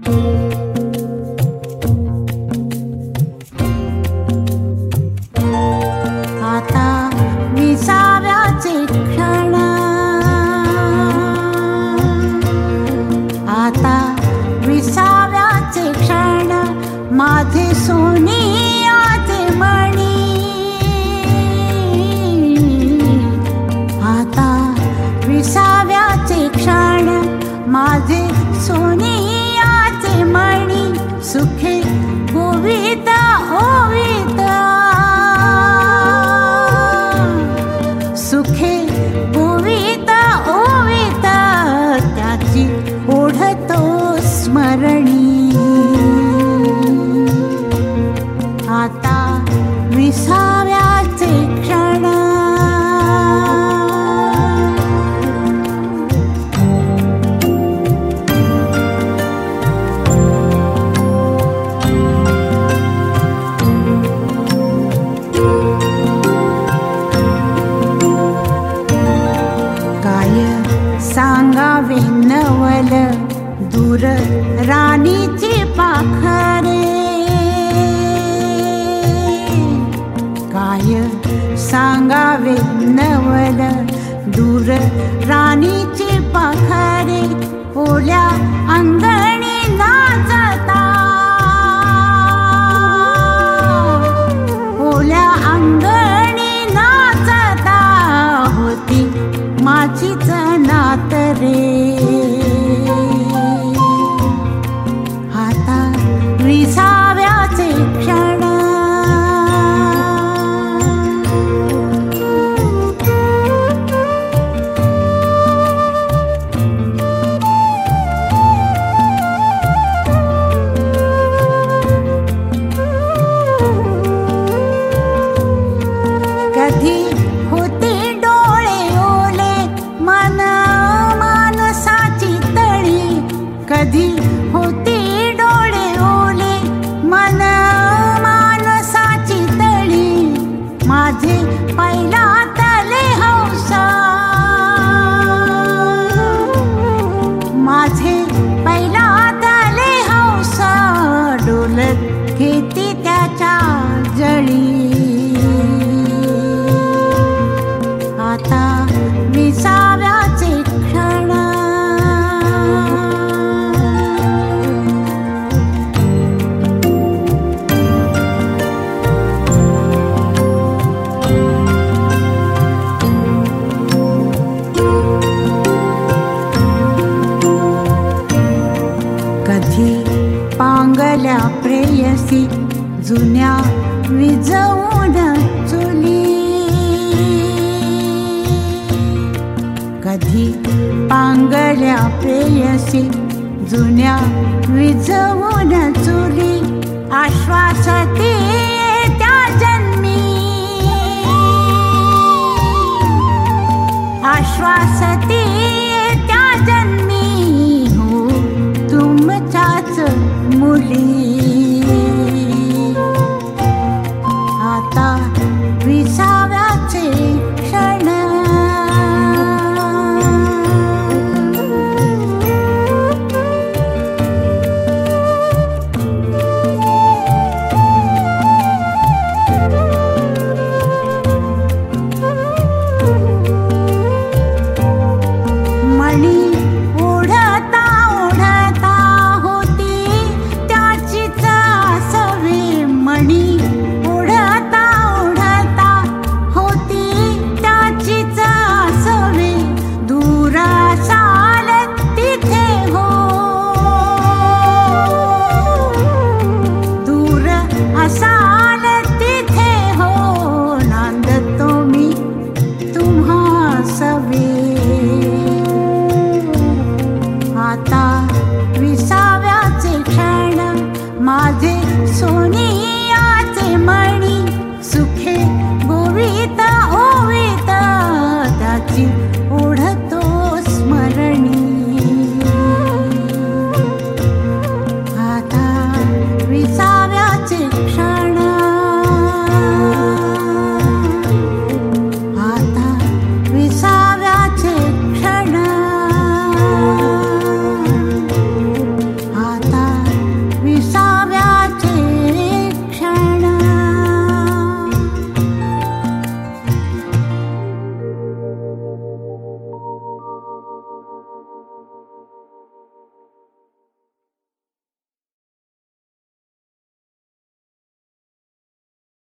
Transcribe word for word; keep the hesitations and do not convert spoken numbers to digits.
आता विसाव्याचे क्षण, आता विसाव्याचे क्षण, माझे सोनियाचे मणी. आता विसाव्याचे क्षण, माझे सोनियाचे मणी. सुखे गोविता ओविता, सुखे गोविता ओविता, त्याची ओढतो स्मरणी. आता विसाव्याचे क्षण, सांगावे नवल दूर राणीची पाखरे. काय सांगावे नवल दूर राणीची पाखरे. ओल्या अंगणी नाचता, ओल्या अंगणी नाचता, होती माझीच नात रे. आता विसाव्याचे क्षण, कधी होते डोळे ओले मन मानसाची तळी. कधी होते डोळे ओले मन मानसाची तळी. माझे पहिला तले हौसा, माझे पहिला तले हौसा, डोलत घेते त्याच्या जळी. आता विसाव्याचे क्षण, कधी पांगल्या प्रेयसी जुन्या विजवून चुली. कधी पांगल्या प्रेयसी जुन्या विजवून चुली. आश्वासते त्या जन्मी, आश्वासते